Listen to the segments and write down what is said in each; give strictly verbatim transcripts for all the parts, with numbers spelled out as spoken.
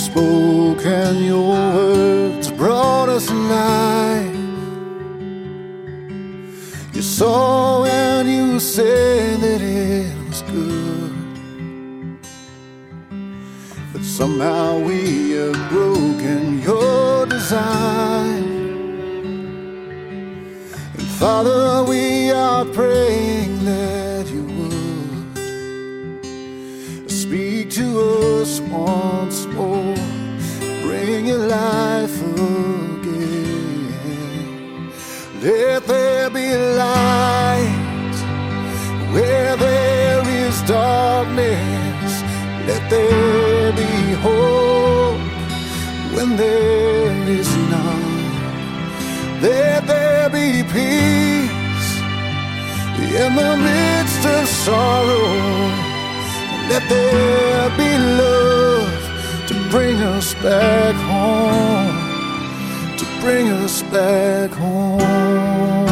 spoke and your words brought us alive. You saw and you said that it was good, but somehow we have broken your design. And Father, we are praying that you would speak to us once more, bring your life again. Let there be light where there is darkness. Let there be hope when there is none. Let there be peace in the midst of sorrow. Let there be love to bring us back home, to bring us back home.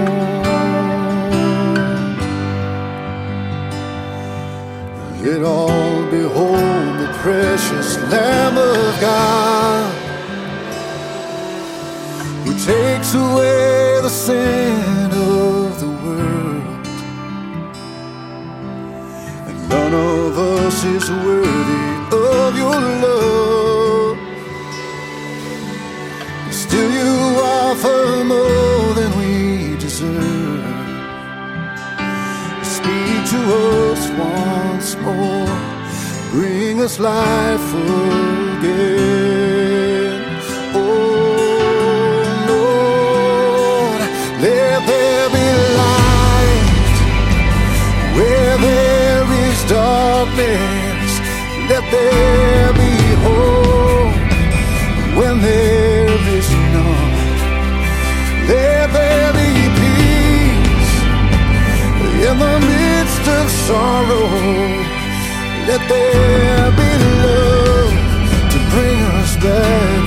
Let all behold the precious Lamb of God, who takes away the sin of the world. And none of us is worthy of your love, but still you offer more than we deserve. Speak to us once more, bring us life again. Oh Lord, let there be light where there is darkness. Let there be hope when there is none. Let there be peace in the midst of sorrow. Let there be love to bring us back